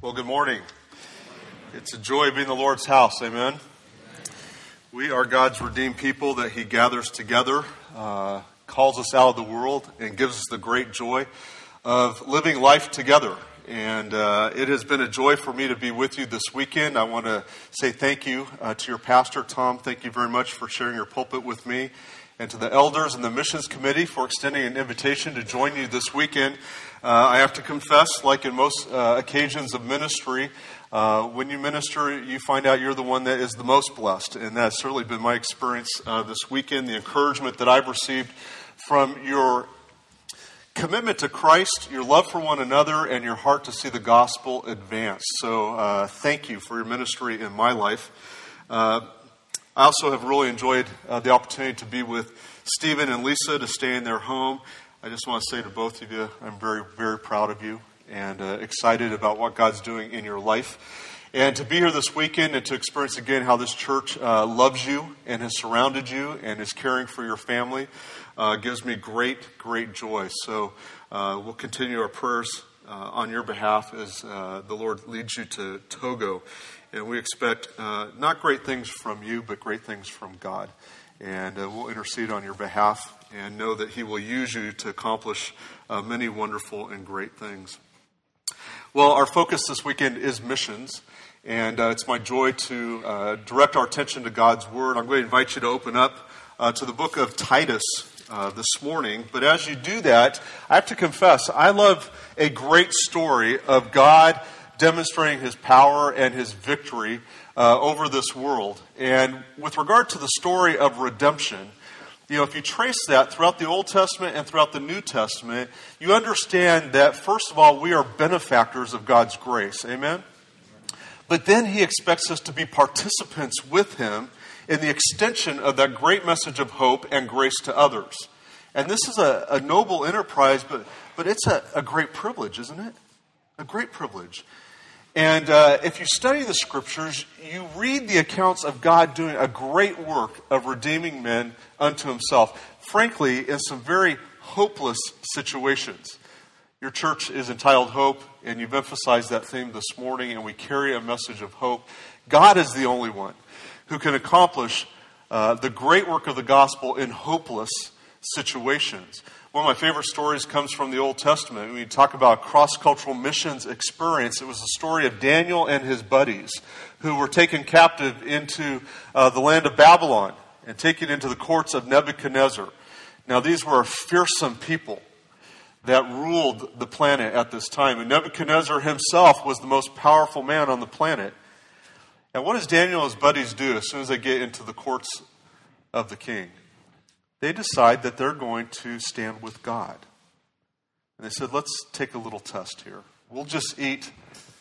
Well, good morning. It's a joy being in the Lord's house. Amen. We are God's redeemed people that He gathers together, calls us out of the world, and gives us the great joy of living life together. And it has been a joy for me to be with you this weekend. I want to say thank you to your pastor, Tom. Thank you very much for sharing your pulpit with me. And to the elders and the missions committee for extending an invitation to join you this weekend. I have to confess, like in most occasions of ministry, when you minister, you find out you're the one that is the most blessed. And that's certainly been my experience this weekend. The encouragement that I've received from your commitment to Christ, your love for one another, and your heart to see the gospel advance. So thank you for your ministry in my life. I also have really enjoyed the opportunity to be with Stephen and Lisa to stay in their home. I just want to say to both of you, I'm very, very proud of you and excited about what God's doing in your life. And to be here this weekend and to experience again how this church loves you and has surrounded you and is caring for your family gives me great, great joy. So we'll continue our prayers on your behalf as the Lord leads you to Togo. And we expect not great things from you, but great things from God. And we'll intercede on your behalf and know that He will use you to accomplish many wonderful and great things. Well, our focus this weekend is missions. And it's my joy to direct our attention to God's Word. I'm going to invite you to open up to the book of Titus this morning. But as you do that, I have to confess, I love a great story of God demonstrating His power and His victory over this world. And with regard to the story of redemption, you know, if you trace that throughout the Old Testament and throughout the New Testament, you understand that, first of all, we are benefactors of God's grace. Amen? But then He expects us to be participants with Him in the extension of that great message of hope and grace to others. And this is a noble enterprise, but it's a great privilege, isn't it? A great privilege. And if you study the Scriptures, you read the accounts of God doing a great work of redeeming men unto Himself. Frankly, in some very hopeless situations. Your church is entitled Hope, and you've emphasized that theme this morning, and we carry a message of hope. God is the only one who can accomplish the great work of the gospel in hopeless situations. One of my favorite stories comes from the Old Testament. When you talk about cross-cultural missions experience, it was the story of Daniel and his buddies who were taken captive into the land of Babylon and taken into the courts of Nebuchadnezzar. Now, these were fearsome people that ruled the planet at this time. And Nebuchadnezzar himself was the most powerful man on the planet. And what does Daniel and his buddies do as soon as they get into the courts of the king? They decide that they're going to stand with God. And they said, let's take a little test here. We'll just eat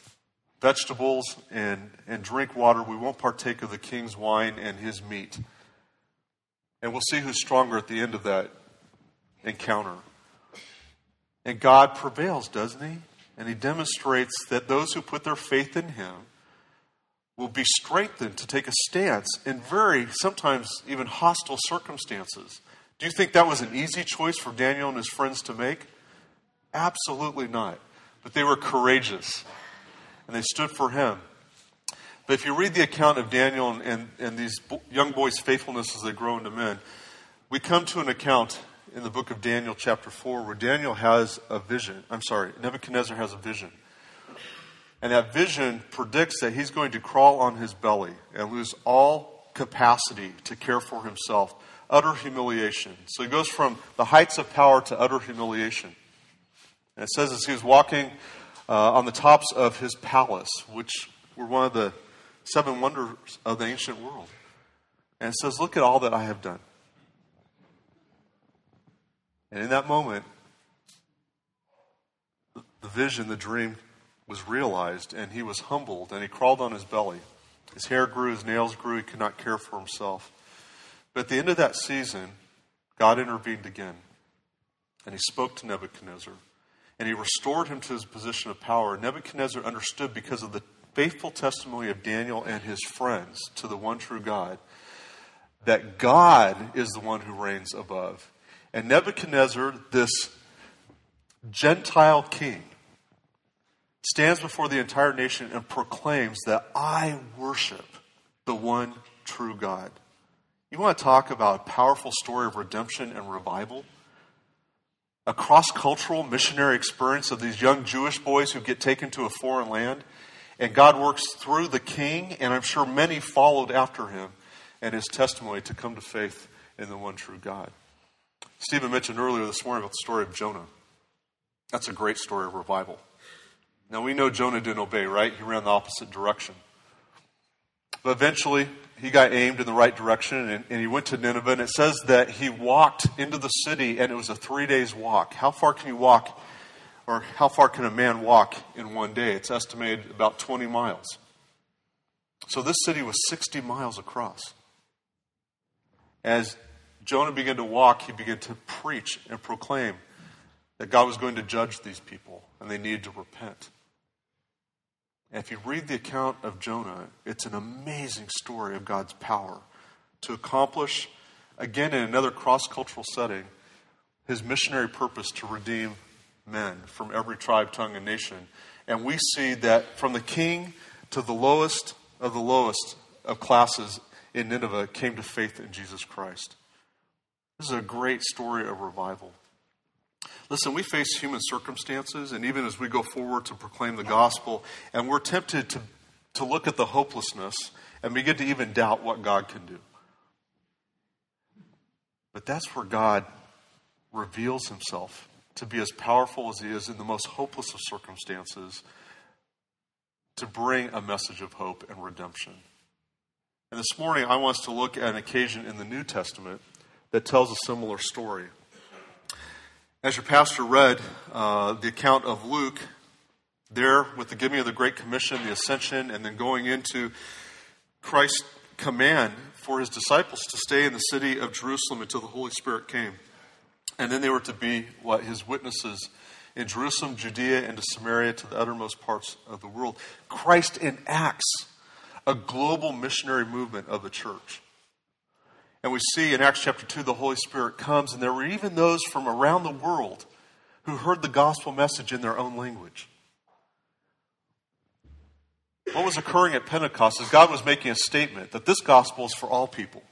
vegetables and drink water. We won't partake of the king's wine and his meat. And we'll see who's stronger at the end of that encounter. And God prevails, doesn't He? And He demonstrates that those who put their faith in Him will be strengthened to take a stance in very, sometimes even hostile circumstances. Do you think that was an easy choice for Daniel and his friends to make? Absolutely not. But they were courageous, and they stood for Him. But if you read the account of Daniel and these young boys' faithfulness as they grow into men, we come to an account in the book of Daniel chapter 4 where Daniel has a vision. Nebuchadnezzar has a vision. And that vision predicts that he's going to crawl on his belly and lose all capacity to care for himself. Utter humiliation. So he goes from the heights of power to utter humiliation. And it says as he was walking on the tops of his palace, which were one of the 7 wonders of the ancient world. And it says, look at all that I have done. And in that moment, the vision, the dream was realized, and he was humbled, and he crawled on his belly. His hair grew, his nails grew, he could not care for himself. But at the end of that season, God intervened again, and He spoke to Nebuchadnezzar, and He restored him to his position of power. Nebuchadnezzar understood, because of the faithful testimony of Daniel and his friends to the one true God, that God is the one who reigns above. And Nebuchadnezzar, this Gentile king, stands before the entire nation and proclaims that I worship the one true God. You want to talk about a powerful story of redemption and revival? A cross-cultural missionary experience of these young Jewish boys who get taken to a foreign land, and God works through the king, and I'm sure many followed after him and his testimony to come to faith in the one true God. Stephen mentioned earlier this morning about the story of Jonah. That's a great story of revival. Now we know Jonah didn't obey, right? He ran the opposite direction. But eventually he got aimed in the right direction and he went to Nineveh. And it says that he walked into the city and it was a 3 days walk. How far can you walk, or how far can a man walk in one day? It's estimated about 20 miles. So this city was 60 miles across. As Jonah began to walk, he began to preach and proclaim that God was going to judge these people and they needed to repent. And if you read the account of Jonah, it's an amazing story of God's power to accomplish, again in another cross-cultural setting, his missionary purpose to redeem men from every tribe, tongue, and nation. And we see that from the king to the lowest of classes in Nineveh came to faith in Jesus Christ. This is a great story of revival. Listen, we face human circumstances, and even as we go forward to proclaim the gospel, and we're tempted to look at the hopelessness and begin to even doubt what God can do. But that's where God reveals himself to be as powerful as he is in the most hopeless of circumstances, to bring a message of hope and redemption. And this morning, I want us to look at an occasion in the New Testament that tells a similar story. As your pastor read the account of Luke, there with the giving of the Great Commission, the ascension, and then going into Christ's command for his disciples to stay in the city of Jerusalem until the Holy Spirit came. And then they were to be his witnesses in Jerusalem, Judea, and to Samaria, to the uttermost parts of the world. Christ enacts a global missionary movement of the church. And we see in Acts chapter 2, the Holy Spirit comes, and there were even those from around the world who heard the gospel message in their own language. What was occurring at Pentecost is God was making a statement that this gospel is for all people.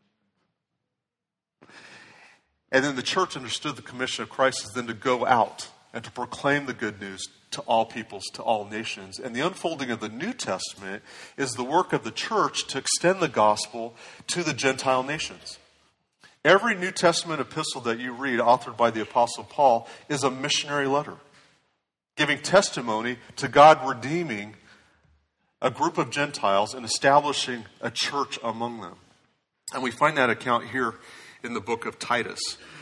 And then the church understood the commission of Christ is then to go out and to proclaim the good news to all peoples, to all nations. And the unfolding of the New Testament is the work of the church to extend the gospel to the Gentile nations. Every New Testament epistle that you read, authored by the Apostle Paul, is a missionary letter, giving testimony to God redeeming a group of Gentiles and establishing a church among them. And we find that account here in the book of Titus.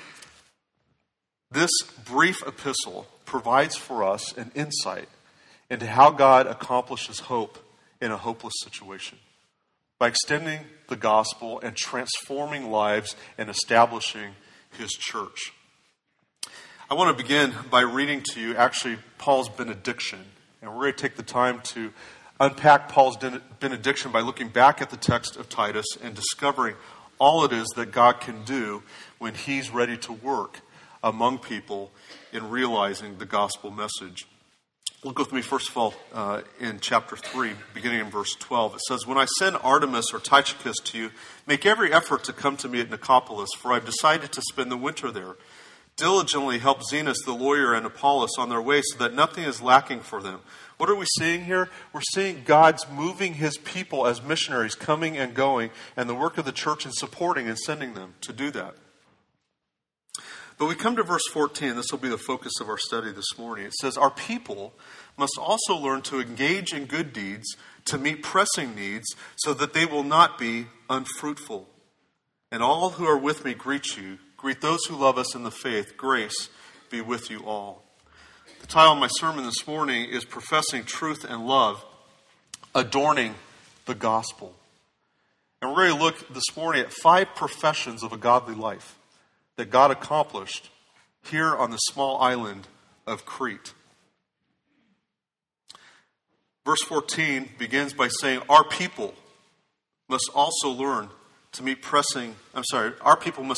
This brief epistle provides for us an insight into how God accomplishes hope in a hopeless situation by extending the gospel and transforming lives and establishing his church. I want to begin by reading to you actually Paul's benediction. And we're going to take the time to unpack Paul's benediction by looking back at the text of Titus and discovering all it is that God can do when he's ready to work among people in realizing the gospel message. Look with me, first of all, in chapter 3, beginning in verse 12. It says, "When I send Artemas or Tychicus to you, make every effort to come to me at Nicopolis, for I've decided to spend the winter there. Diligently help Zenas the lawyer and Apollos on their way so that nothing is lacking for them." What are we seeing here? We're seeing God's moving his people as missionaries, coming and going, and the work of the church in supporting and sending them to do that. But we come to verse 14. This will be the focus of our study this morning. It says, "Our people must also learn to engage in good deeds, to meet pressing needs, so that they will not be unfruitful. And all who are with me greet you. Greet those who love us in the faith. Grace be with you all." The title of my sermon this morning is "Professing Truth and Love, Adorning the Gospel." And we're going to look this morning at 5 professions of a godly life that God accomplished here on the small island of Crete. Verse 14 begins by saying, our people must also learn to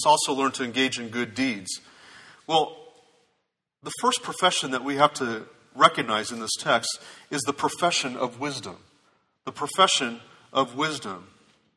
engage in good deeds. Well, the first profession that we have to recognize in this text is the profession of wisdom. The profession of wisdom.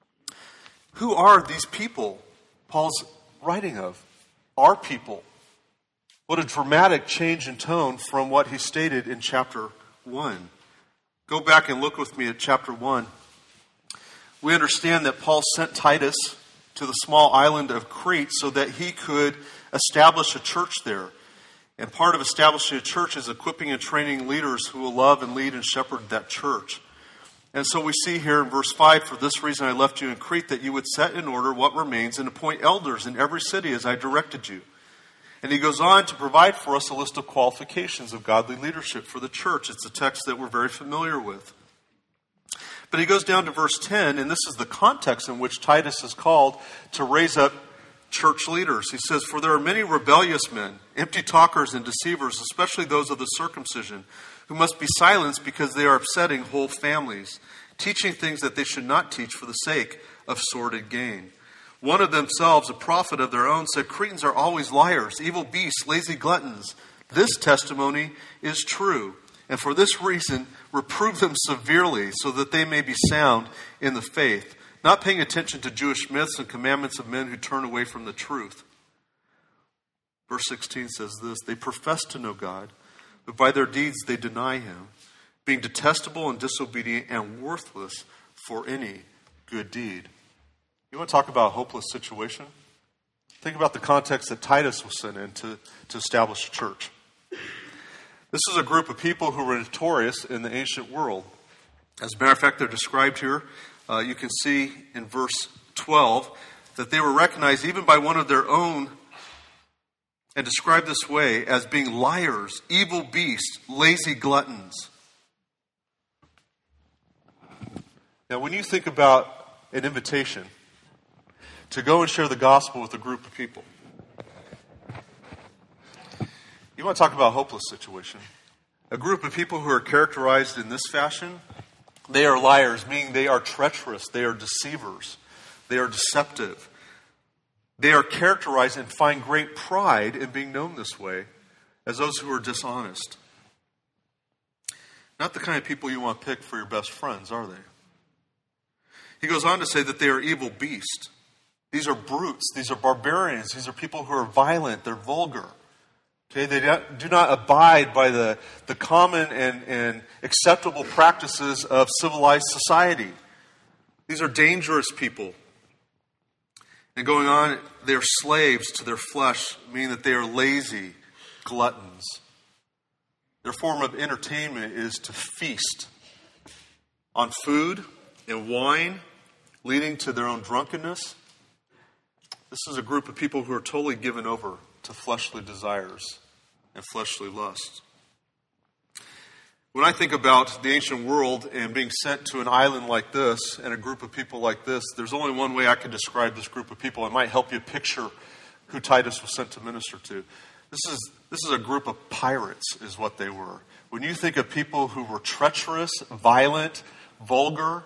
Who are these people Paul's writing of? Our people. What a dramatic change in tone from what he stated in chapter 1. Go back and look with me at chapter 1. We understand that Paul sent Titus to the small island of Crete so that he could establish a church there. And part of establishing a church is equipping and training leaders who will love and lead and shepherd that church. And so we see here in verse 5, for this reason I left you in Crete, that you would set in order what remains and appoint elders in every city as I directed you. And he goes on to provide for us a list of qualifications of godly leadership for the church. It's a text that we're very familiar with. But he goes down to verse 10, and this is the context in which Titus is called to raise up church leaders. He says, for there are many rebellious men, empty talkers and deceivers, especially those of the circumcision, who must be silenced because they are upsetting whole families, teaching things that they should not teach for the sake of sordid gain. One of themselves, a prophet of their own, said, Cretans are always liars, evil beasts, lazy gluttons. This testimony is true. And for this reason, reprove them severely so that they may be sound in the faith, not paying attention to Jewish myths and commandments of men who turn away from the truth. Verse 16 says this, they profess to know God, but by their deeds they deny him, being detestable and disobedient and worthless for any good deed. You want to talk about a hopeless situation? Think about the context that Titus was sent in to establish a church. This is a group of people who were notorious in the ancient world. As a matter of fact, they're described here. You can see in verse 12 that they were recognized even by one of their own and described this way as being liars, evil beasts, lazy gluttons. Now, when you think about an invitation to go and share the gospel with a group of people, you want to talk about a hopeless situation. A group of people who are characterized in this fashion, they are liars, meaning they are treacherous, they are deceivers, they are deceptive. They are characterized and find great pride in being known this way as those who are dishonest. Not the kind of people you want to pick for your best friends, are they? He goes on to say that they are evil beasts. These are brutes. These are barbarians. These are people who are violent. They're vulgar. Okay, they do not abide by the common and acceptable practices of civilized society. These are dangerous people. And going on, they are slaves to their flesh, meaning that they are lazy gluttons. Their form of entertainment is to feast on food and wine, leading to their own drunkenness. This is a group of people who are totally given over to fleshly desires and fleshly lusts. When I think about the ancient world and being sent to an island like this and a group of people like this, there's only one way I can describe this group of people. It might help you picture who Titus was sent to minister to. This is a group of pirates is what they were. When you think of people who were treacherous, violent, vulgar,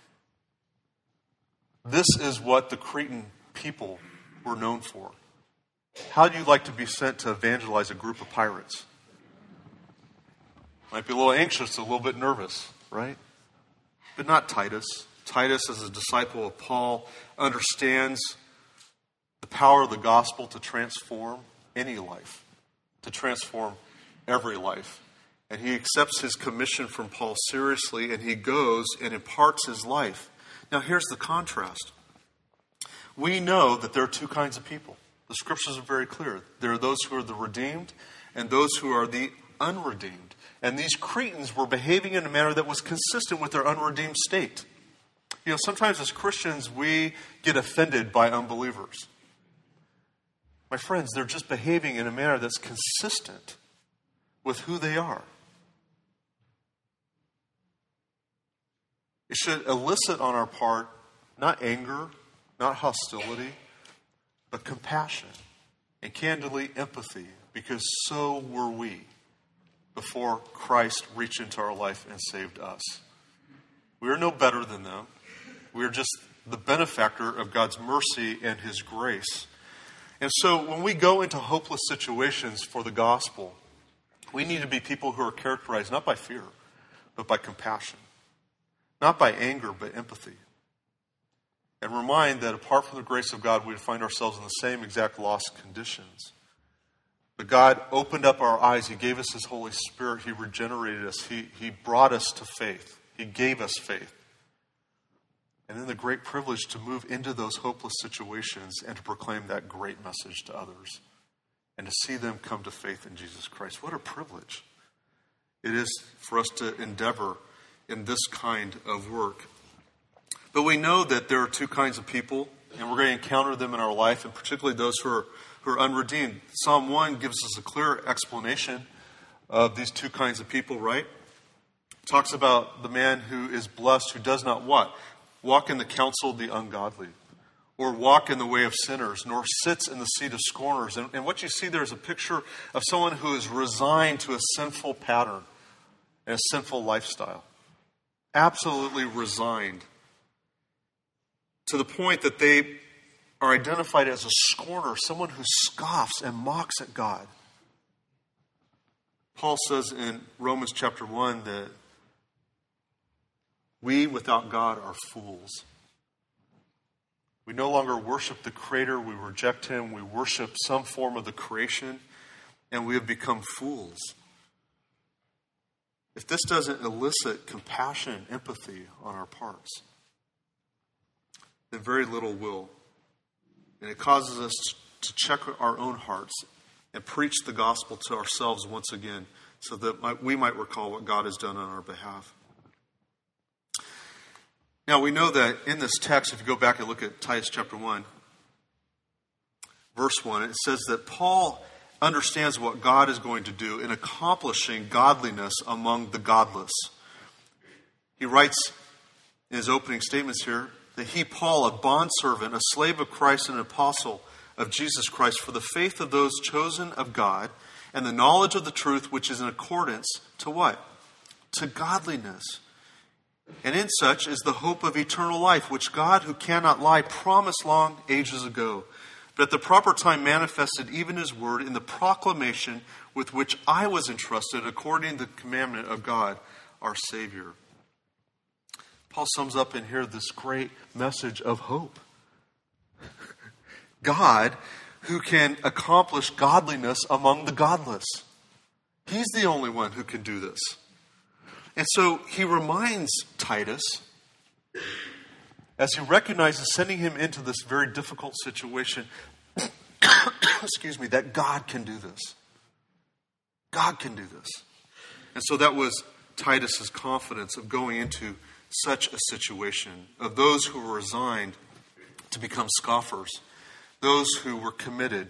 this is what the Cretan people were known for. How do you like to be sent to evangelize a group of pirates? Might be a little anxious, a little bit nervous, right? But not Titus. Titus, as a disciple of Paul, understands the power of the gospel to transform any life, to transform every life. And he accepts his commission from Paul seriously, and he goes and imparts his life. Now, here's the contrast. We know that there are two kinds of people. The scriptures are very clear. There are those who are the redeemed and those who are the unredeemed. And these Cretans were behaving in a manner that was consistent with their unredeemed state. You know, sometimes as Christians, we get offended by unbelievers. My friends, they're just behaving in a manner that's consistent with who they are. It should elicit on our part not anger, not hostility, but compassion and candidly empathy, because so were we before Christ reached into our life and saved us. We are no better than them. We are just the benefactor of God's mercy and his grace. And so when we go into hopeless situations for the gospel, We need to be people who are characterized not by fear, but by compassion. Not by anger, but empathy. And remind that apart from the grace of God, we would find ourselves in the same exact lost conditions. But God opened up our eyes. He gave us His Holy Spirit. He regenerated us. He brought us to faith. He gave us faith. And then the great privilege to move into those hopeless situations and to proclaim that great message to others. And to see them come to faith in Jesus Christ. What a privilege it is for us to endeavor in this kind of work. But we know that there are two kinds of people, and we're going to encounter them in our life, and particularly those who are unredeemed. Psalm 1 gives us a clear explanation of these two kinds of people, right? It talks about the man who is blessed, who does not what? Walk in the counsel of the ungodly, or walk in the way of sinners, nor sits in the seat of scorners. And what you see there is a picture of someone who is resigned to a sinful pattern and a sinful lifestyle. Absolutely resigned. To the point that they are identified as a scorner, someone who scoffs and mocks at God. Paul says in Romans chapter 1 that we without God are fools. We no longer worship the Creator, we reject Him, we worship some form of the creation, and we have become fools. If this doesn't elicit compassion and empathy on our parts, then very little will. And it causes us to check our own hearts and preach the gospel to ourselves once again so that we might recall what God has done on our behalf. Now, we know that in this text, if you go back and look at Titus chapter 1, verse 1, it says that Paul understands what God is going to do in accomplishing godliness among the godless. He writes in his opening statements here, that he, Paul, a bondservant, a slave of Christ and an apostle of Jesus Christ, for the faith of those chosen of God and the knowledge of the truth which is in accordance to what? To godliness. And in such is the hope of eternal life, which God, who cannot lie, promised long ages ago, but at the proper time manifested even His word in the proclamation with which I was entrusted according to the commandment of God, our Savior. Paul sums up in here this great message of hope. God, who can accomplish godliness among the godless. He's the only one who can do this. And so he reminds Titus, as he recognizes sending him into this very difficult situation, that God can do this. God can do this. And so that was Titus's confidence of going into such a situation, of those who were resigned to become scoffers, those who were committed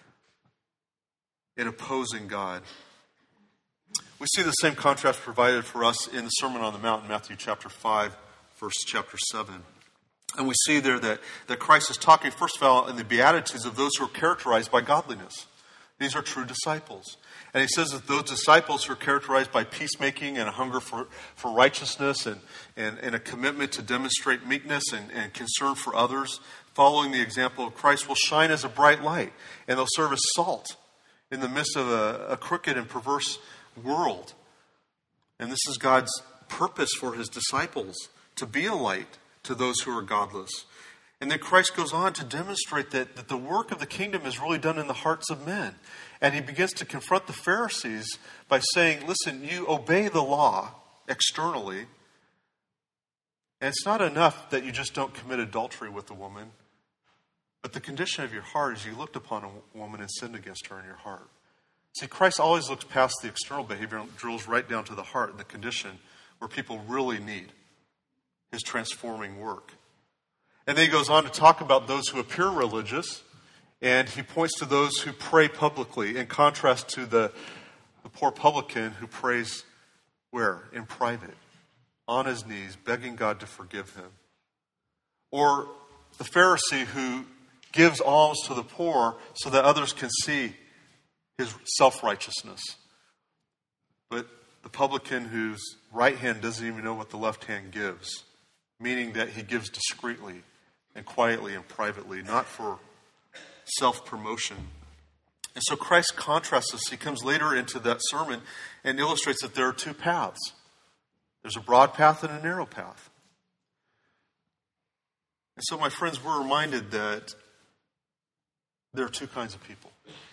in opposing God. We see the same contrast provided for us in the Sermon on the Mount in Matthew chapter 5, verse chapter 7. And we see there that Christ is talking, first of all, in the Beatitudes of those who are characterized by godliness. These are true disciples. And he says that those disciples who are characterized by peacemaking and a hunger for righteousness and a commitment to demonstrate meekness and concern for others, following the example of Christ, will shine as a bright light. And they'll serve as salt in the midst of a crooked and perverse world. And this is God's purpose for His disciples, to be a light to those who are godless. And then Christ goes on to demonstrate that the work of the kingdom is really done in the hearts of men. And He begins to confront the Pharisees by saying, listen, you obey the law externally, and it's not enough that you just don't commit adultery with a woman, but the condition of your heart is you looked upon a woman and sinned against her in your heart. See, Christ always looks past the external behavior and drills right down to the heart and the condition where people really need His transforming work. And then He goes on to talk about those who appear religious, and He points to those who pray publicly, in contrast to the poor publican who prays where? In private, on his knees, begging God to forgive him. Or the Pharisee who gives alms to the poor so that others can see his self-righteousness. But the publican whose right hand doesn't even know what the left hand gives, meaning that he gives discreetly and quietly and privately, not for self-promotion. And so Christ contrasts this. He comes later into that sermon and illustrates that there are two paths. There's a broad path and a narrow path. And so, my friends, we're reminded that there are two kinds of people.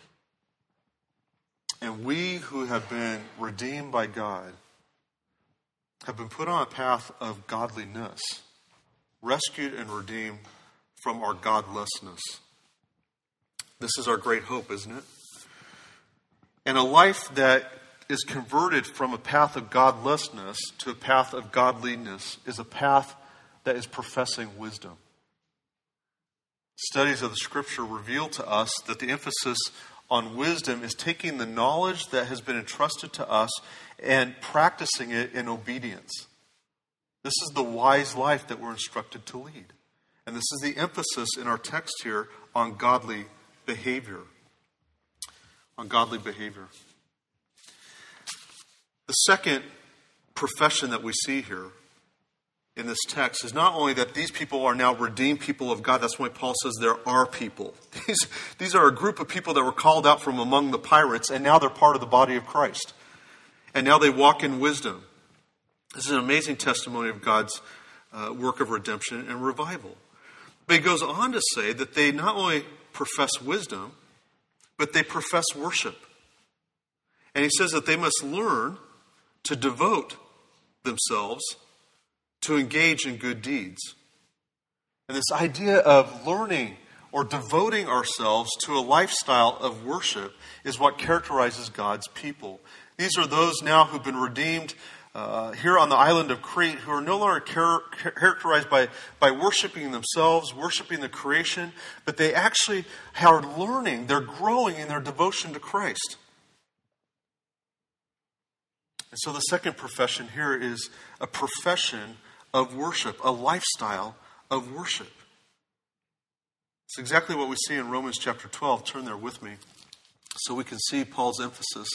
And we who have been redeemed by God have been put on a path of godliness, rescued and redeemed from our godlessness. This is our great hope, isn't it? And a life that is converted from a path of godlessness to a path of godliness is a path that is professing wisdom. Studies of the Scripture reveal to us that the emphasis on wisdom is taking the knowledge that has been entrusted to us and practicing it in obedience. This is the wise life that we're instructed to lead. And this is the emphasis in our text here on godly behavior. On godly behavior. The second profession that we see here in this text is not only that these people are now redeemed people of God. That's why Paul says there are people. These are a group of people that were called out from among the pirates, and now they're part of the body of Christ. And now they walk in wisdom. This is an amazing testimony of God's work of redemption and revival. But he goes on to say that they not only profess wisdom, but they profess worship. And he says that they must learn to devote themselves to engage in good deeds. And this idea of learning or devoting ourselves to a lifestyle of worship is what characterizes God's people. These are those now who've been redeemed here on the island of Crete, who are no longer characterized by worshiping themselves, worshiping the creation, but they actually are learning, they're growing in their devotion to Christ. And so the second profession here is a profession of worship, a lifestyle of worship. It's exactly what we see in Romans chapter 12. Turn there with me so we can see Paul's emphasis.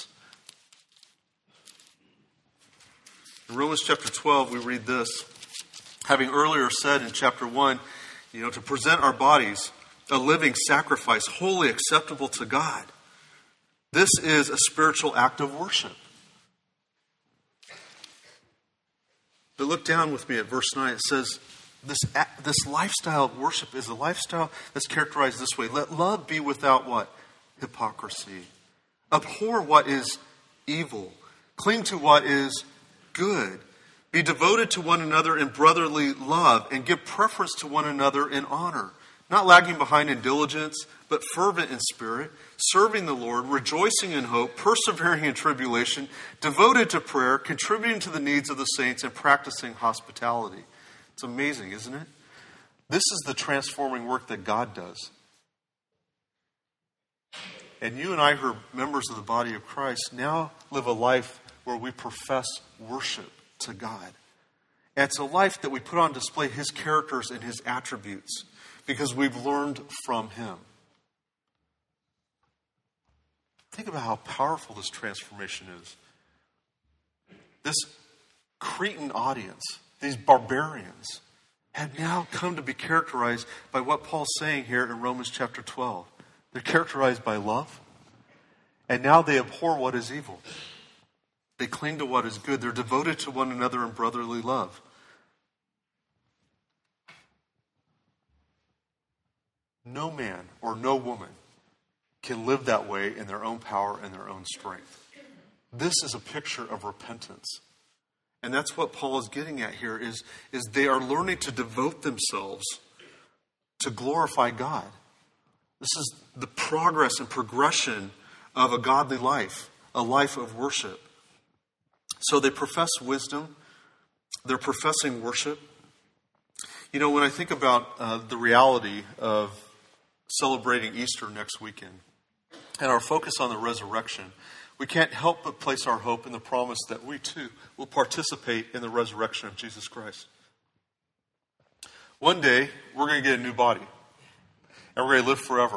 In Romans chapter 12, we read this. Having earlier said in chapter 1, to present our bodies a living sacrifice, wholly acceptable to God. This is a spiritual act of worship. But look down with me at verse 9. It says, this lifestyle of worship is a lifestyle that's characterized this way. Let love be without what? Hypocrisy. Abhor what is evil. Cling to what is good. Be devoted to one another in brotherly love and give preference to one another in honor. Not lagging behind in diligence, but fervent in spirit, serving the Lord, rejoicing in hope, persevering in tribulation, devoted to prayer, contributing to the needs of the saints, and practicing hospitality. It's amazing, isn't it? This is the transforming work that God does. And you and I, who are members of the body of Christ, now live a life where we profess worship to God. And it's a life that we put on display His characters and His attributes because we've learned from Him. Think about how powerful this transformation is. This Cretan audience, these barbarians, have now come to be characterized by what Paul's saying here in Romans chapter 12. They're characterized by love, and now they abhor what is evil. They cling to what is good. They're devoted to one another in brotherly love. No man or no woman can live that way in their own power and their own strength. This is a picture of repentance. And that's what Paul is getting at here is they are learning to devote themselves to glorify God. This is the progress and progression of a godly life, a life of worship. So they profess wisdom. They're professing worship. When I think about the reality of celebrating Easter next weekend and our focus on the resurrection, we can't help but place our hope in the promise that we too will participate in the resurrection of Jesus Christ. One day, we're going to get a new body. And we're going to live forever.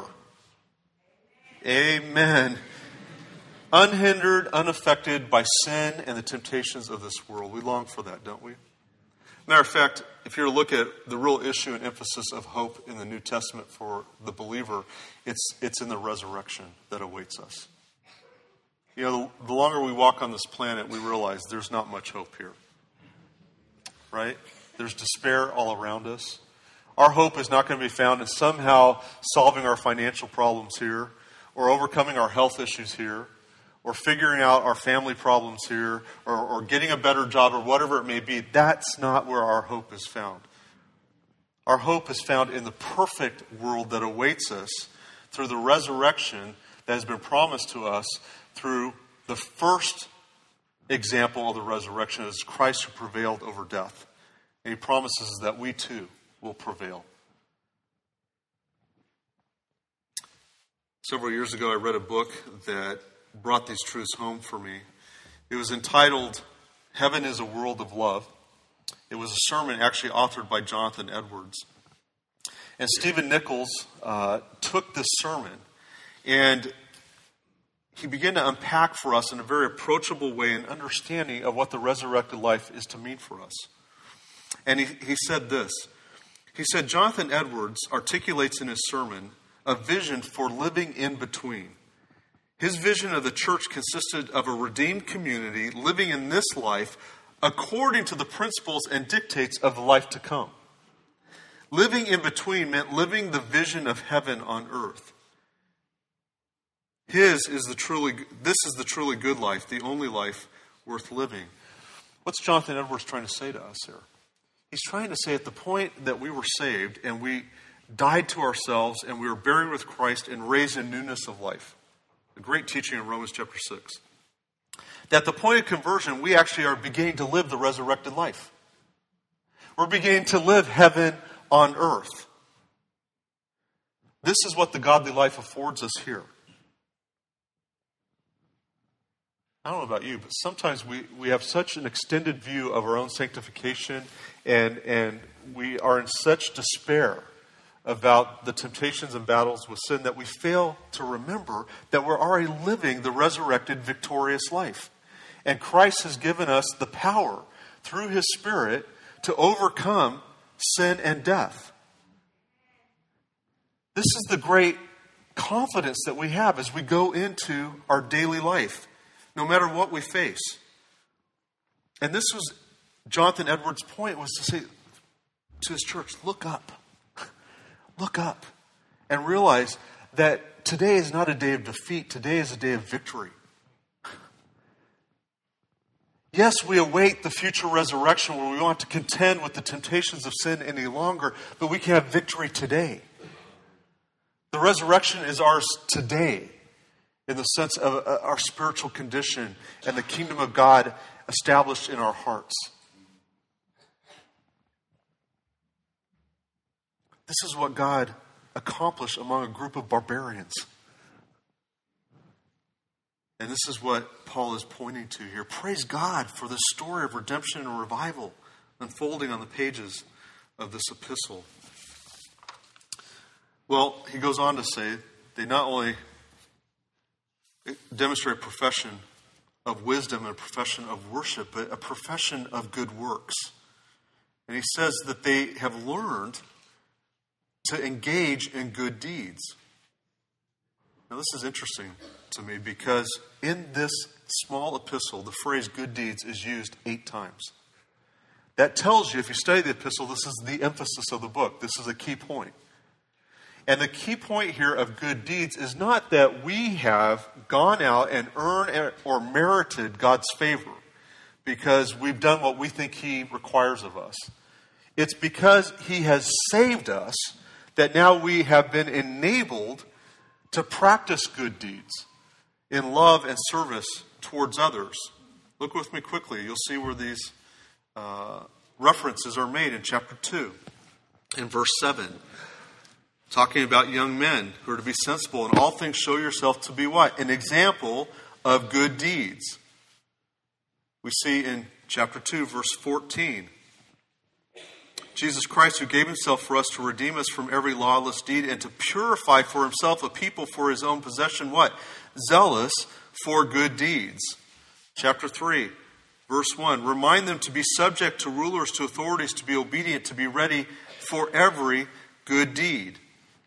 Amen. Unhindered, unaffected by sin and the temptations of this world. We long for that, don't we? Matter of fact, if you look at the real issue and emphasis of hope in the New Testament for the believer, it's in the resurrection that awaits us. You know, the longer we walk on this planet, we realize there's not much hope here. Right? There's despair all around us. Our hope is not going to be found in somehow solving our financial problems here, or overcoming our health issues here, or figuring out our family problems here, or getting a better job, or whatever it may be. That's not where our hope is found. Our hope is found in the perfect world that awaits us through the resurrection that has been promised to us through the first example of the resurrection is Christ who prevailed over death. And he promises that we too will prevail. Several years ago, I read a book that brought these truths home for me. It was entitled, Heaven is a World of Love. It was a sermon actually authored by Jonathan Edwards. And Stephen Nichols took this sermon and he began to unpack for us in a very approachable way an understanding of what the resurrected life is to mean for us. And he said this. He said, Jonathan Edwards articulates in his sermon a vision for living in between. His vision of the church consisted of a redeemed community living in this life according to the principles and dictates of the life to come. Living in between meant living the vision of heaven on earth. This is the truly good life, the only life worth living. What's Jonathan Edwards trying to say to us here? He's trying to say at the point that we were saved and we died to ourselves and we were buried with Christ and raised in newness of life. A great teaching in Romans chapter 6. That at the point of conversion, we actually are beginning to live the resurrected life. We're beginning to live heaven on earth. This is what the godly life affords us here. I don't know about you, but sometimes we have such an extended view of our own sanctification and we are in such despair about the temptations and battles with sin that we fail to remember that we're already living the resurrected, victorious life. And Christ has given us the power through His Spirit to overcome sin and death. This is the great confidence that we have as we go into our daily life, no matter what we face. And this was Jonathan Edwards' point, was to say to his church, look up. Look up and realize that today is not a day of defeat. Today is a day of victory. Yes, we await the future resurrection where we want to contend with the temptations of sin any longer, but we can have victory today. The resurrection is ours today in the sense of our spiritual condition and the kingdom of God established in our hearts. This is what God accomplished among a group of barbarians. And this is what Paul is pointing to here. Praise God for this story of redemption and revival unfolding on the pages of this epistle. Well, he goes on to say they not only demonstrate a profession of wisdom and a profession of worship, but a profession of good works. And he says that they have learned to engage in good deeds. Now this is interesting to me because in this small epistle, the phrase good deeds is used 8 times. That tells you, if you study the epistle, this is the emphasis of the book. This is a key point. And the key point here of good deeds is not that we have gone out and earned or merited God's favor because we've done what we think He requires of us. It's because He has saved us that now we have been enabled to practice good deeds in love and service towards others. Look with me quickly. You'll see where these references are made in chapter 2, in verse 7. Talking about young men who are to be sensible. In all things show yourself to be what? An example of good deeds. We see in chapter 2, verse 14. Jesus Christ, who gave Himself for us to redeem us from every lawless deed and to purify for Himself a people for His own possession, what? Zealous for good deeds. Chapter 3, Verse 1, remind them to be subject to rulers, to authorities, to be obedient, to be ready for every good deed.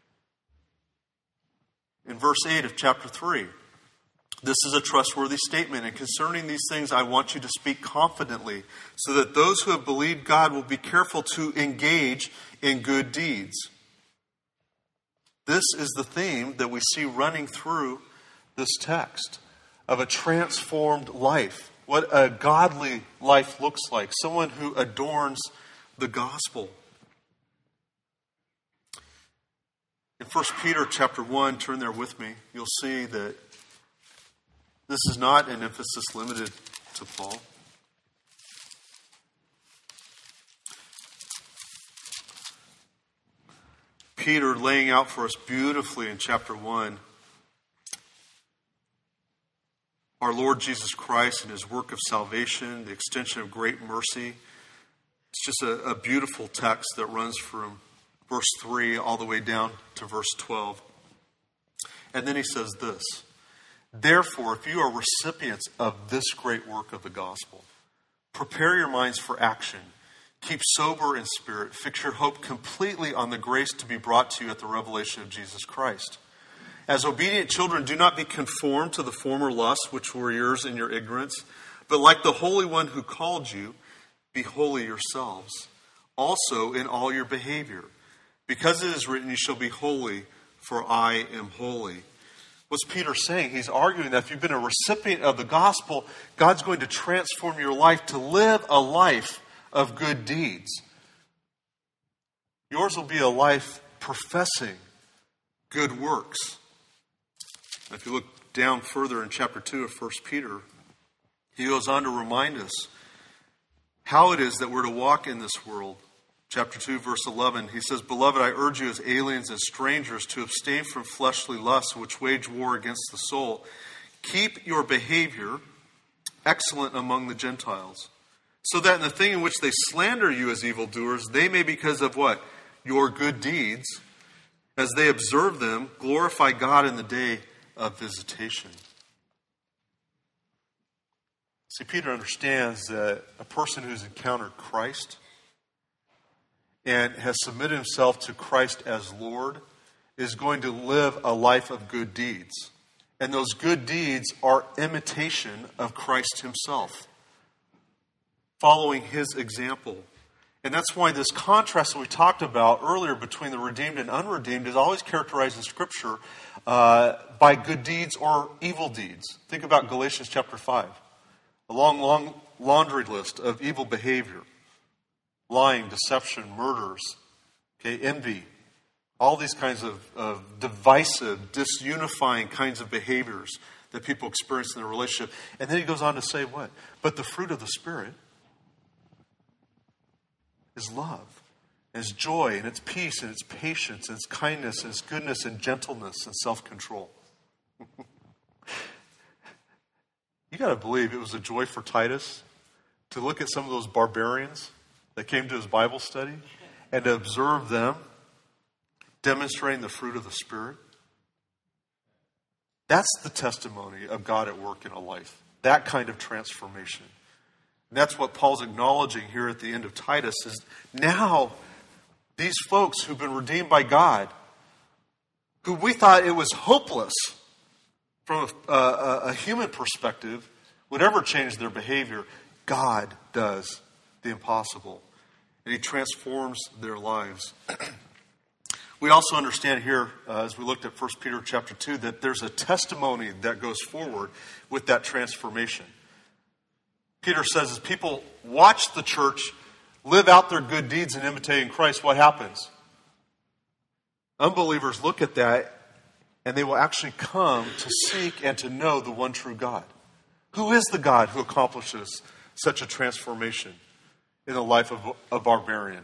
In verse 8 of chapter 3, this is a trustworthy statement, and concerning these things I want you to speak confidently, so that those who have believed God will be careful to engage in good deeds. This is the theme that we see running through this text of a transformed life. What a godly life looks like. Someone who adorns the gospel. In 1 Peter chapter 1, turn there with me, you'll see that this is not an emphasis limited to Paul. Peter laying out for us beautifully in chapter 1 our Lord Jesus Christ and his work of salvation, the extension of great mercy. It's just a beautiful text that runs from verse 3 all the way down to verse 12. And then he says this, therefore, if you are recipients of this great work of the gospel, prepare your minds for action. Keep sober in spirit. Fix your hope completely on the grace to be brought to you at the revelation of Jesus Christ. As obedient children, do not be conformed to the former lusts which were yours in your ignorance, but like the Holy One who called you, be holy yourselves, also in all your behavior. Because it is written, you shall be holy, for I am holy. What's Peter saying? He's arguing that if you've been a recipient of the gospel, God's going to transform your life to live a life of good deeds. Yours will be a life professing good works. If you look down further in chapter 2 of 1 Peter, he goes on to remind us how it is that we're to walk in this world. Chapter 2, verse 11, he says, beloved, I urge you as aliens and strangers to abstain from fleshly lusts which wage war against the soul. Keep your behavior excellent among the Gentiles, so that in the thing in which they slander you as evildoers, they may, because of what? Your good deeds, as they observe them, glorify God in the day of visitation. See, Peter understands that a person who's encountered Christ and has submitted himself to Christ as Lord is going to live a life of good deeds. And those good deeds are imitation of Christ himself, following his example. And that's why this contrast that we talked about earlier between the redeemed and unredeemed is always characterized in Scripture by good deeds or evil deeds. Think about Galatians chapter 5. A long laundry list of evil behavior. Lying, deception, murders, envy. All these kinds of divisive, disunifying kinds of behaviors that people experience in their relationship. And then he goes on to say what? But the fruit of the Spirit is love, and it's joy, and it's peace, and it's patience, and it's kindness, and it's goodness, and gentleness, and self-control. You got to believe it was a joy for Titus to look at some of those barbarians that came to his Bible study and to observe them demonstrating the fruit of the Spirit. That's the testimony of God at work in a life. That kind of transformation. And that's what Paul's acknowledging here at the end of Titus is now these folks who've been redeemed by God, who we thought it was hopeless from a human perspective, would ever change their behavior. God does the impossible. And he transforms their lives. We also understand here, as we looked at 1 Peter chapter 2, that there's a testimony that goes forward with that transformation. Peter says, as people watch the church live out their good deeds in imitating Christ, what happens? Unbelievers look at that and they will actually come to seek and to know the one true God. Who is the God who accomplishes such a transformation in the life of a barbarian?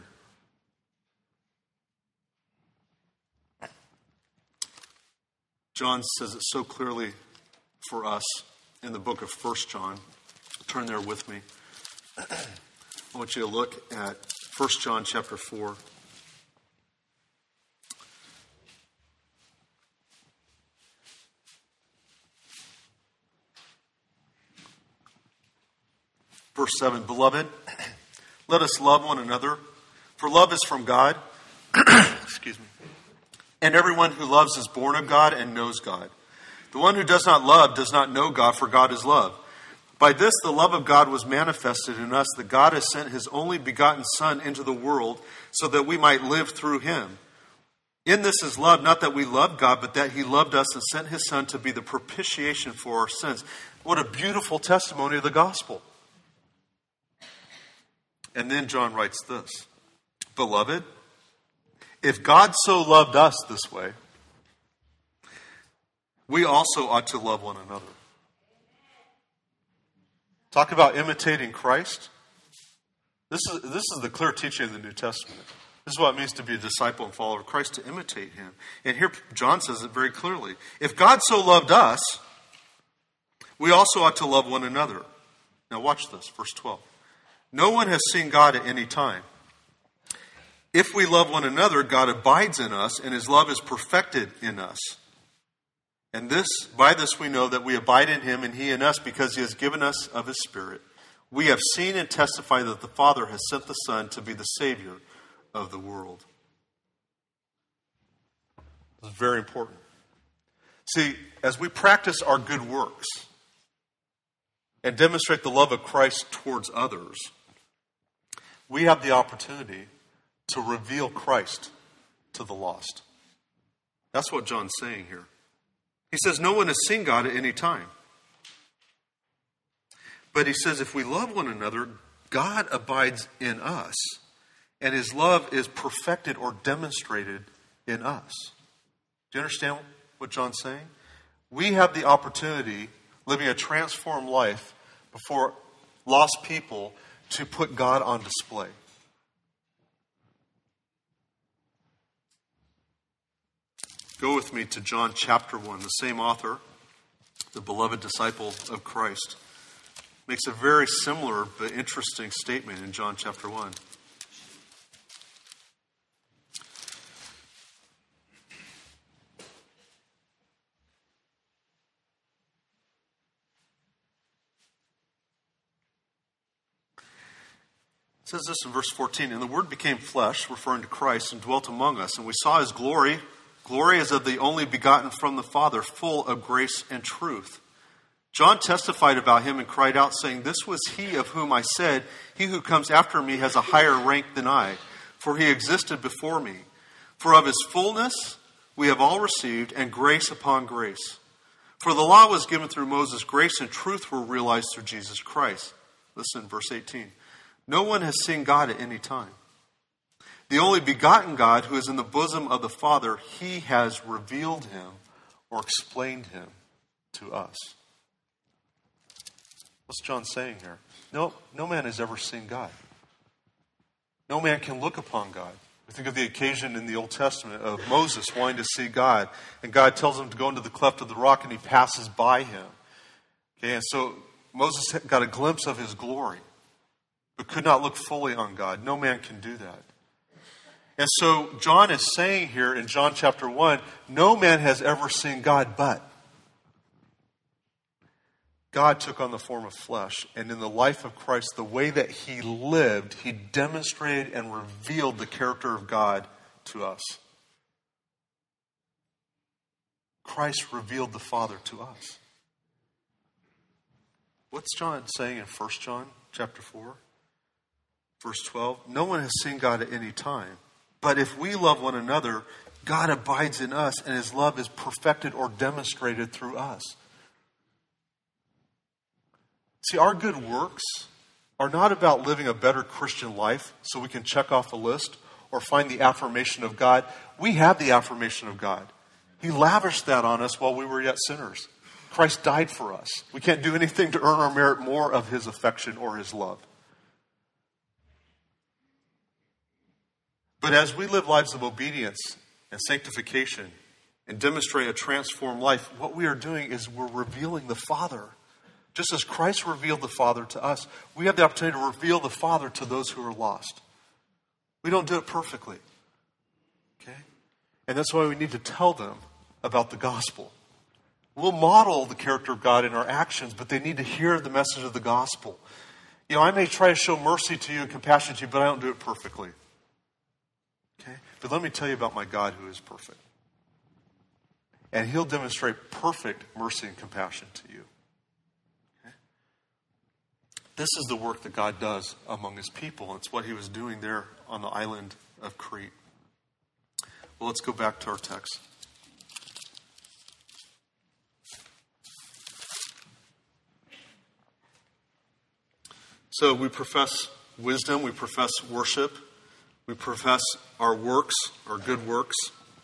John says it so clearly for us in the book of 1 John. Turn there with me. I want you to look at 1 John chapter 4. Verse 7, Beloved, let us love one another, for love is from God. Excuse me. And everyone who loves is born of God and knows God. The one who does not love does not know God, for God is love. By this the love of God was manifested in us, that God has sent his only begotten Son into the world so that we might live through him. In this is love, not that we loved God, but that he loved us and sent his Son to be the propitiation for our sins. What a beautiful testimony of the gospel. And then John writes this, Beloved, if God so loved us this way, we also ought to love one another. Talk about imitating Christ. This is the clear teaching of the New Testament. This is what it means to be a disciple and follower of Christ, to imitate him. And here John says it very clearly. If God so loved us, we also ought to love one another. Now watch this, verse 12. No one has seen God at any time. If we love one another, God abides in us, and his love is perfected in us. And by this we know that we abide in him and he in us, because he has given us of his Spirit. We have seen and testify that the Father has sent the Son to be the Savior of the world. This is very important. See, as we practice our good works and demonstrate the love of Christ towards others, we have the opportunity to reveal Christ to the lost. That's what John's saying here. He says no one has seen God at any time. But he says if we love one another, God abides in us, and his love is perfected or demonstrated in us. Do you understand what John's saying? We have the opportunity, living a transformed life before lost people, to put God on display. Go with me to John chapter 1. The same author, the beloved disciple of Christ, makes a very similar but interesting statement in John chapter 1. It says this in verse 14, And the Word became flesh, referring to Christ, and dwelt among us, and we saw his glory. Glory as of the only begotten from the Father, full of grace and truth. John testified about him and cried out, saying, This was he of whom I said, He who comes after me has a higher rank than I, for he existed before me. For of his fullness we have all received, and grace upon grace. For the law was given through Moses, grace and truth were realized through Jesus Christ. Listen, verse 18. No one has seen God at any time. The only begotten God who is in the bosom of the Father, he has revealed him or explained him to us. What's John saying here? No man has ever seen God. No man can look upon God. We think of the occasion in the Old Testament of Moses wanting to see God, and God tells him to go into the cleft of the rock, and he passes by him. Okay, and so Moses got a glimpse of his glory, but could not look fully on God. No man can do that. And so John is saying here in John chapter 1, no man has ever seen God, but God took on the form of flesh. And in the life of Christ, the way that he lived, he demonstrated and revealed the character of God to us. Christ revealed the Father to us. What's John saying in 1 John chapter 4? Verse 12, no one has seen God at any time. But if we love one another, God abides in us, and his love is perfected or demonstrated through us. See, our good works are not about living a better Christian life so we can check off a list or find the affirmation of God. We have the affirmation of God. He lavished that on us while we were yet sinners. Christ died for us. We can't do anything to earn or merit more of his affection or his love. But as we live lives of obedience and sanctification and demonstrate a transformed life, what we are doing is we're revealing the Father. Just as Christ revealed the Father to us, we have the opportunity to reveal the Father to those who are lost. We don't do it perfectly. Okay? And that's why we need to tell them about the gospel. We'll model the character of God in our actions, but they need to hear the message of the gospel. I may try to show mercy to you and compassion to you, but I don't do it perfectly. Okay? But let me tell you about my God who is perfect. And He'll demonstrate perfect mercy and compassion to you. Okay? This is the work that God does among His people. It's what He was doing there on the island of Crete. Well, let's go back to our text. So we profess wisdom, we profess worship, we profess our works, our good works.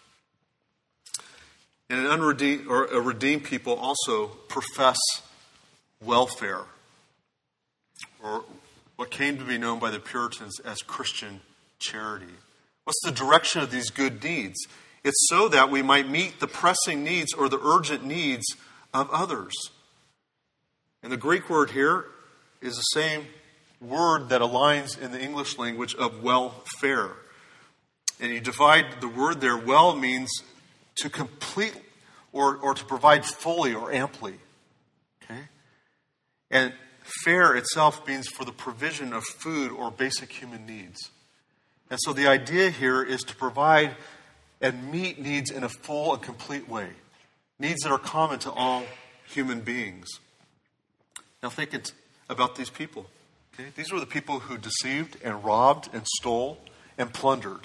And a redeemed people also profess welfare, or what came to be known by the Puritans as Christian charity. What's the direction of these good deeds? It's so that we might meet the pressing needs or the urgent needs of others. And the Greek word here is the same word that aligns in the English language of welfare. And you divide the word there, well means to complete or to provide fully or amply. Okay? And fare itself means for the provision of food or basic human needs. And so the idea here is to provide and meet needs in a full and complete way. Needs that are common to all human beings. Now think about these people. Okay? These were the people who deceived and robbed and stole and plundered.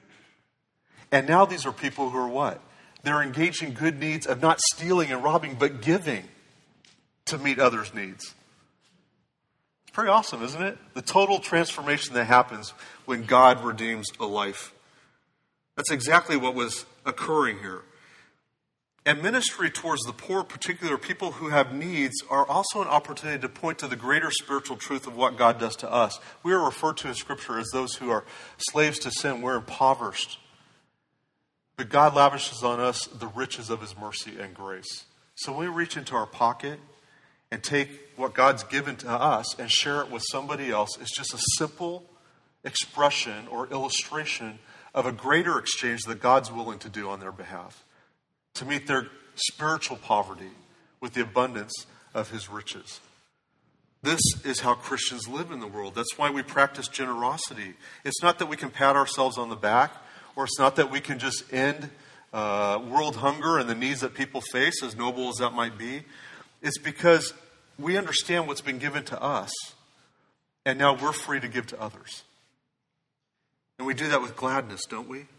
And now these are people who are what? They're engaged in good needs of not stealing and robbing, but giving to meet others' needs. It's pretty awesome, isn't it? The total transformation that happens when God redeems a life. That's exactly what was occurring here. And ministry towards the poor, particular people who have needs, are also an opportunity to point to the greater spiritual truth of what God does to us. We are referred to in Scripture as those who are slaves to sin. We're impoverished. But God lavishes on us the riches of His mercy and grace. So when we reach into our pocket and take what God's given to us and share it with somebody else, it's just a simple expression or illustration of a greater exchange that God's willing to do on their behalf, to meet their spiritual poverty with the abundance of His riches. This is how Christians live in the world. That's why we practice generosity. It's not that we can pat ourselves on the back, or it's not that we can just end world hunger and the needs that people face, as noble as that might be. It's because we understand what's been given to us, and now we're free to give to others. And we do that with gladness, don't we?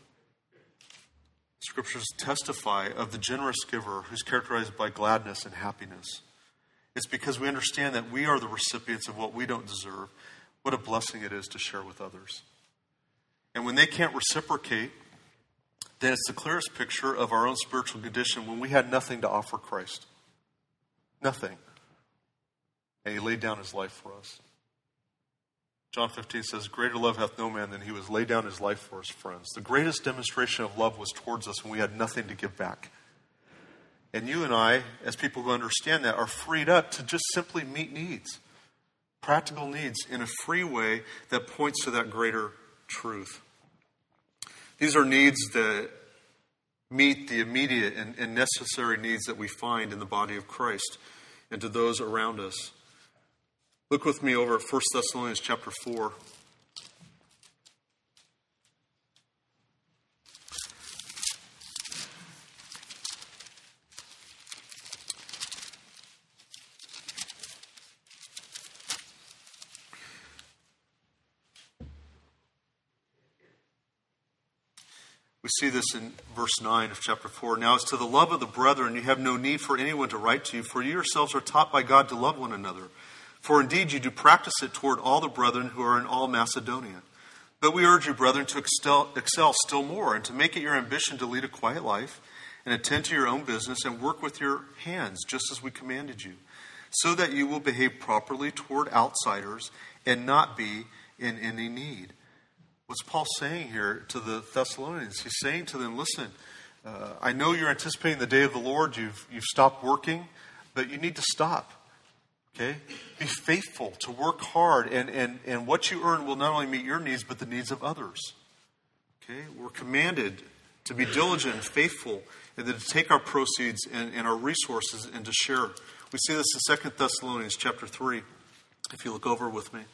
Scriptures testify of the generous giver who's characterized by gladness and happiness. It's because we understand that we are the recipients of what we don't deserve. What a blessing it is to share with others. And when they can't reciprocate, then it's the clearest picture of our own spiritual condition when we had nothing to offer Christ. Nothing. And He laid down His life for us. John 15 says, greater love hath no man than he who has laid down his life for his friends. The greatest demonstration of love was towards us when we had nothing to give back. And you and I, as people who understand that, are freed up to just simply meet needs. Practical needs in a free way that points to that greater truth. These are needs that meet the immediate and necessary needs that we find in the body of Christ and to those around us. Look with me over at 1 Thessalonians chapter 4. We see this in verse 9 of chapter 4. Now as to the love of the brethren, you have no need for anyone to write to you, for you yourselves are taught by God to love one another. For indeed you do practice it toward all the brethren who are in all Macedonia. But we urge you, brethren, to excel still more, and to make it your ambition to lead a quiet life, and attend to your own business, and work with your hands, just as we commanded you, so that you will behave properly toward outsiders, and not be in any need. What's Paul saying here to the Thessalonians? He's saying to them, listen, I know you're anticipating the day of the Lord. You've stopped working, but you need to stop. Okay? Be faithful to work hard, and what you earn will not only meet your needs, but the needs of others. Okay? We're commanded to be diligent and faithful, and then to take our proceeds and our resources and to share. We see this in 2 Thessalonians chapter 3. If you look over with me.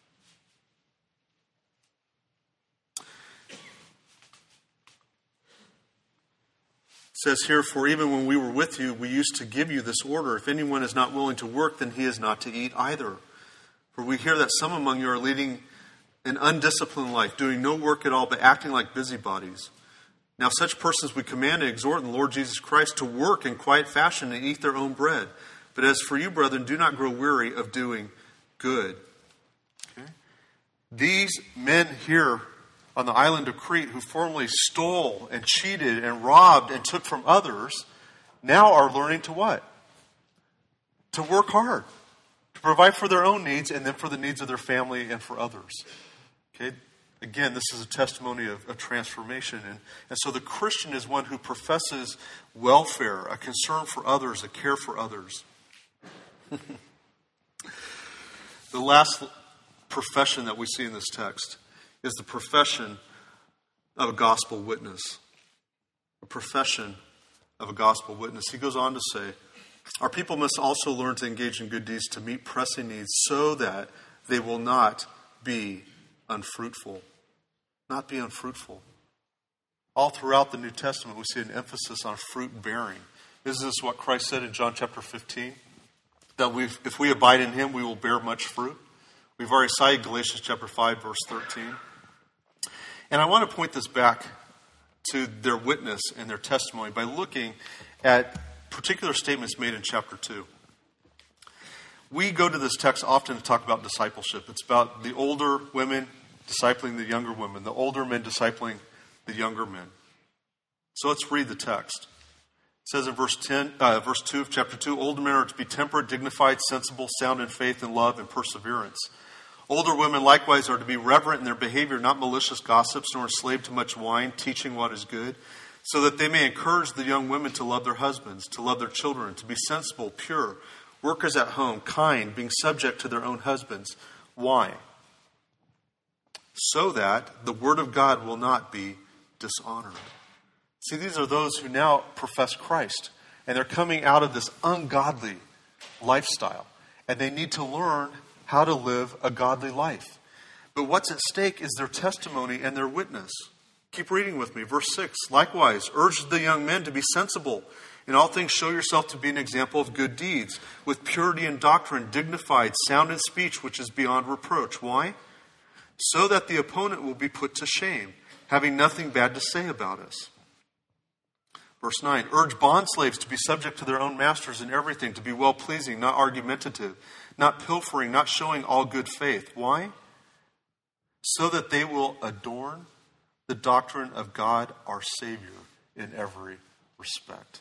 It says here, for even when we were with you, we used to give you this order. If anyone is not willing to work, then he is not to eat either. For we hear that some among you are leading an undisciplined life, doing no work at all, but acting like busybodies. Now such persons we command and exhort in the Lord Jesus Christ to work in quiet fashion and eat their own bread. But as for you, brethren, do not grow weary of doing good. Okay? These men here on the island of Crete who formerly stole and cheated and robbed and took from others, now are learning to what? To work hard, to provide for their own needs and then for the needs of their family and for others. Okay? Again, this is a testimony of transformation. And so the Christian is one who professes welfare, a concern for others, a care for others. The last profession that we see in this text is the profession of a gospel witness. A profession of a gospel witness. He goes on to say, our people must also learn to engage in good deeds to meet pressing needs so that they will not be unfruitful. Not be unfruitful. All throughout the New Testament, we see an emphasis on fruit bearing. Isn't this what Christ said in John chapter 15? That if we abide in him, we will bear much fruit. We've already cited Galatians chapter 5, verse 13. And I want to point this back to their witness and their testimony by looking at particular statements made in chapter 2. We go to this text often to talk about discipleship. It's about the older women discipling the younger women, the older men discipling the younger men. So let's read the text. It says in verse 2 of chapter 2, older men are to be temperate, dignified, sensible, sound in faith and love and perseverance. Older women likewise are to be reverent in their behavior, not malicious gossips, nor enslaved to much wine, teaching what is good, so that they may encourage the young women to love their husbands, to love their children, to be sensible, pure, workers at home, kind, being subject to their own husbands. Why? So that the word of God will not be dishonored. See, these are those who now profess Christ, and they're coming out of this ungodly lifestyle, and they need to learn how to live a godly life. But what's at stake is their testimony and their witness. Keep reading with me. Verse 6, likewise, urge the young men to be sensible. In all things show yourself to be an example of good deeds, with purity in doctrine, dignified, sound in speech, which is beyond reproach. Why? So that the opponent will be put to shame, having nothing bad to say about us. Verse 9, urge bondslaves to be subject to their own masters in everything, to be well-pleasing, not argumentative, not pilfering, not showing all good faith. Why? So that they will adorn the doctrine of God our Savior in every respect.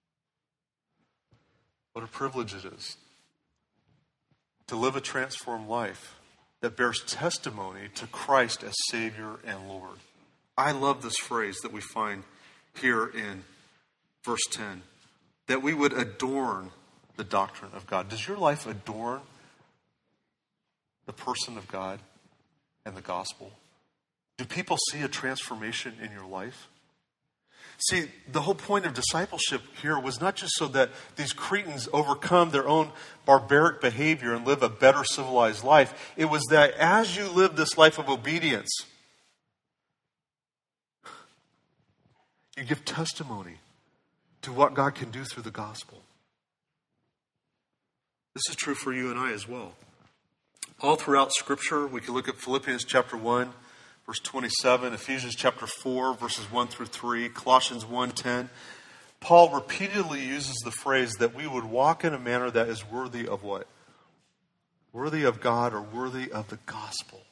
What a privilege it is to live a transformed life that bears testimony to Christ as Savior and Lord. I love this phrase that we find here in verse 10, that we would adorn the doctrine of God. Does your life adorn the person of God and the gospel? Do people see a transformation in your life? See, the whole point of discipleship here was not just so that these Cretans overcome their own barbaric behavior and live a better civilized life. It was that as you live this life of obedience, you give testimony to what God can do through the gospel. This is true for you and I as well. All throughout Scripture, we can look at Philippians chapter 1, verse 27, Ephesians chapter 4, verses 1 through 3, Colossians 1:10. Paul repeatedly uses the phrase that we would walk in a manner that is worthy of what? Worthy of God or worthy of the gospel.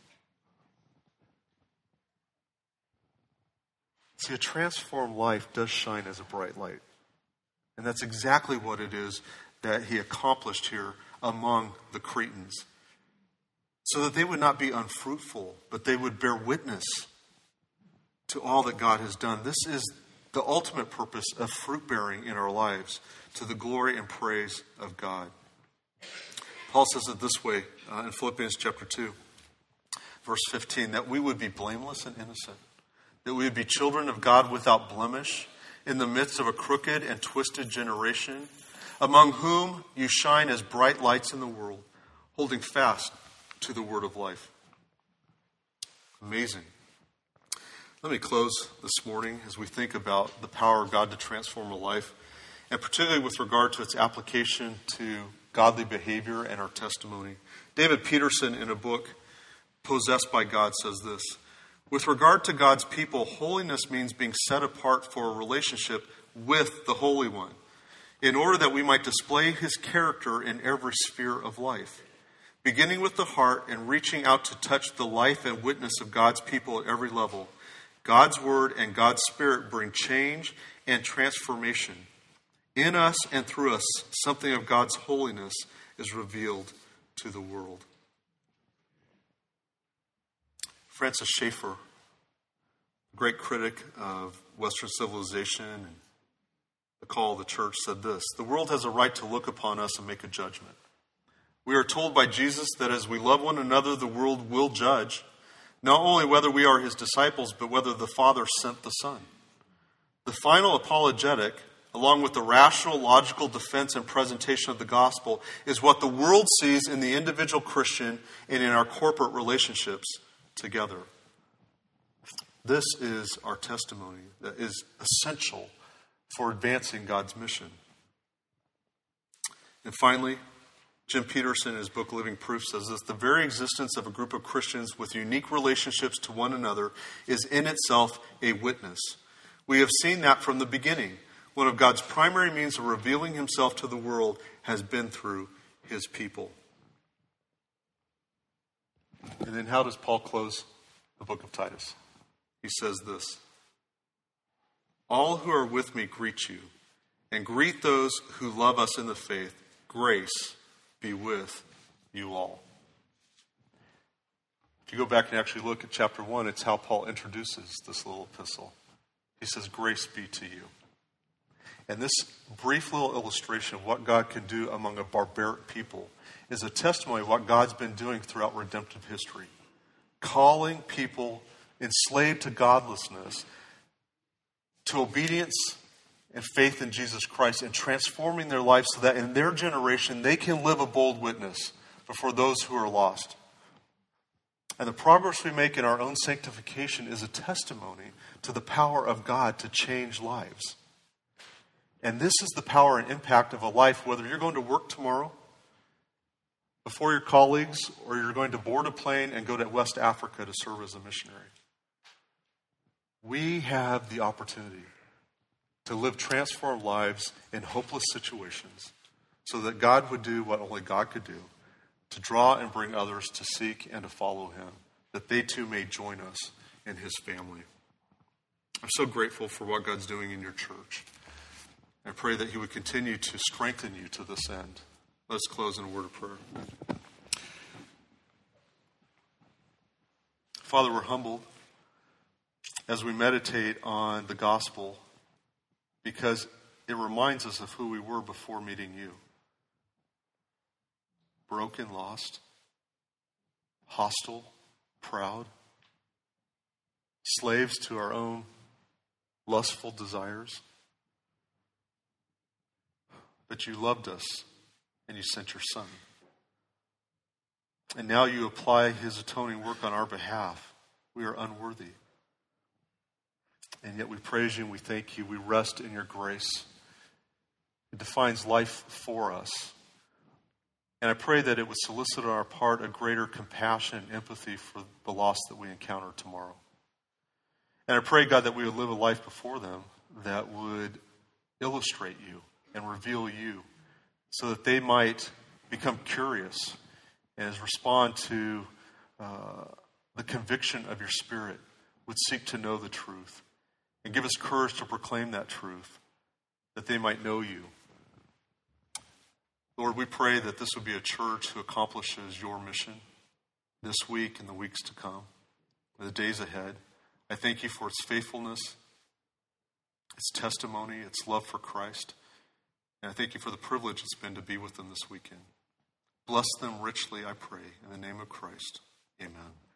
See, a transformed life does shine as a bright light. And that's exactly what it is that he accomplished here among the Cretans. So that they would not be unfruitful, but they would bear witness to all that God has done. This is the ultimate purpose of fruit bearing in our lives, to the glory and praise of God. Paul says it this way in Philippians chapter 2, verse 15, that we would be blameless and innocent, that we would be children of God without blemish, in the midst of a crooked and twisted generation, among whom you shine as bright lights in the world, holding fast to the word of life. Amazing. Let me close this morning as we think about the power of God to transform a life, and particularly with regard to its application to godly behavior and our testimony. David Peterson, in a book, Possessed by God, says this: with regard to God's people, holiness means being set apart for a relationship with the Holy One, in order that we might display his character in every sphere of life, beginning with the heart and reaching out to touch the life and witness of God's people at every level. God's word and God's spirit bring change and transformation. In us and through us, something of God's holiness is revealed to the world. Francis Schaeffer, great critic of Western civilization and the call of the church, said this: the world has a right to look upon us and make a judgment. We are told by Jesus that as we love one another, the world will judge, not only whether we are his disciples, but whether the Father sent the Son. The final apologetic, along with the rational, logical defense and presentation of the gospel, is what the world sees in the individual Christian and in our corporate relationships together. This is our testimony that is essential for advancing God's mission. And finally, Jim Peterson, in his book Living Proof, says this: the very existence of a group of Christians with unique relationships to one another is in itself a witness. We have seen that from the beginning. One of God's primary means of revealing himself to the world has been through his people. And then how does Paul close the book of Titus? He says this: all who are with me greet you, and greet those who love us in the faith. Grace be with you all. If you go back and actually look at chapter 1, it's how Paul introduces this little epistle. He says, grace be to you. And this brief little illustration of what God can do among a barbaric people is a testimony of what God's been doing throughout redemptive history. Calling people enslaved to godlessness to obedience and faith in Jesus Christ, and transforming their lives so that in their generation they can live a bold witness before those who are lost. And the progress we make in our own sanctification is a testimony to the power of God to change lives. And this is the power and impact of a life, whether you're going to work tomorrow before your colleagues, or you're going to board a plane and go to West Africa to serve as a missionary. We have the opportunity to live transformed lives in hopeless situations so that God would do what only God could do, to draw and bring others to seek and to follow him, that they too may join us in his family. I'm so grateful for what God's doing in your church. I pray that he would continue to strengthen you to this end. Let's close in a word of prayer. Father, we're humbled as we meditate on the gospel, because it reminds us of who we were before meeting you. Broken, lost, hostile, proud, slaves to our own lustful desires. But you loved us and you sent your Son. And now you apply his atoning work on our behalf. We are unworthy. And yet we praise you and we thank you. We rest in your grace. It defines life for us. And I pray that it would solicit on our part a greater compassion and empathy for the lost that we encounter tomorrow. And I pray, God, that we would live a life before them that would illustrate you and reveal you, so that they might become curious and respond to the conviction of your Spirit, would seek to know the truth. And give us courage to proclaim that truth, that they might know you. Lord, we pray that this would be a church who accomplishes your mission this week and the weeks to come, and the days ahead. I thank you for its faithfulness, its testimony, its love for Christ. And I thank you for the privilege it's been to be with them this weekend. Bless them richly, I pray, in the name of Christ. Amen.